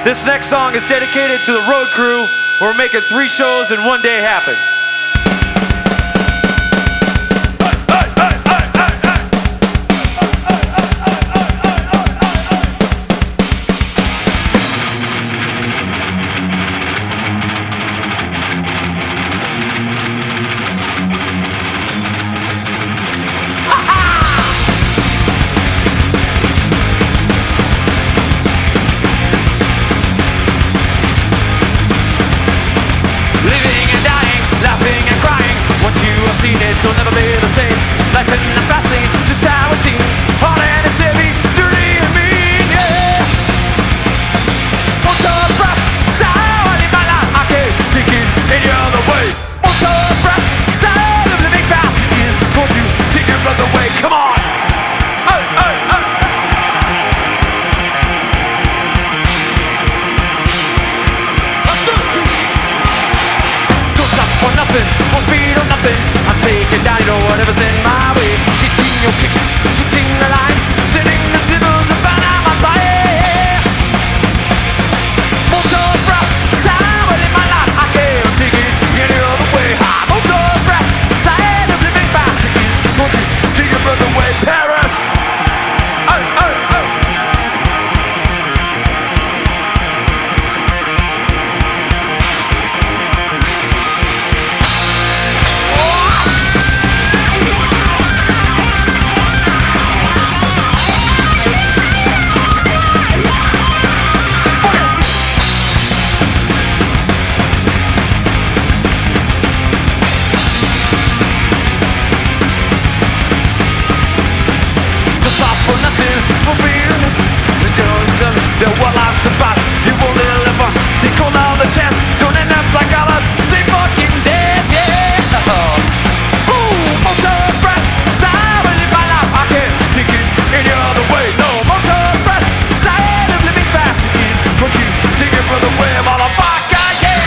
This next song is dedicated to the road crew who are making 3 shows in 1 day happen. You'll never be the same. Life in the fast lane, just how it seems. Hard and it's heavy, dirty and mean, yeah. Motor breath, that's how I live my life. I can't take it any other way. Motor breath, that's how I'm living fast. It is going to take your breath away. Come on. Hey, hey, hey. Don't stop for nothing, won't speed or nothing. I'm taking down, you know, whatever's in my way. Hitting your kicks, shooting the line, sending the civils and find out my fire. Motor breath, that's how I live my life. I can't take it any other way. Motor breath, tired of living fast. It is going to take your breath away. Paris. Oh, oh, oh. For nothing, for real. What life's about, you won't live us. Take hold of the chance, don't end up like others. Say fucking death, yeah. Ooh, motor breath, that's how I live my life. I can't take it any other way. No, motor breath, that's how I live living fast. It is what you take it for the way, motherfucker, yeah.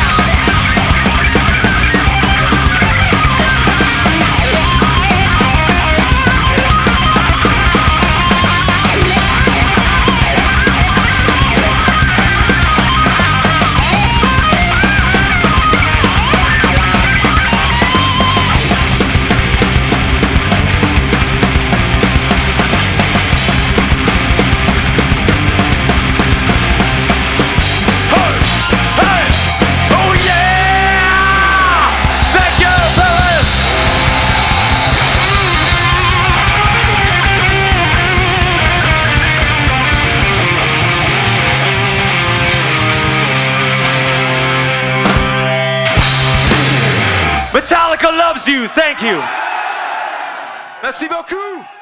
Metallica loves you. Thank you. Merci beaucoup.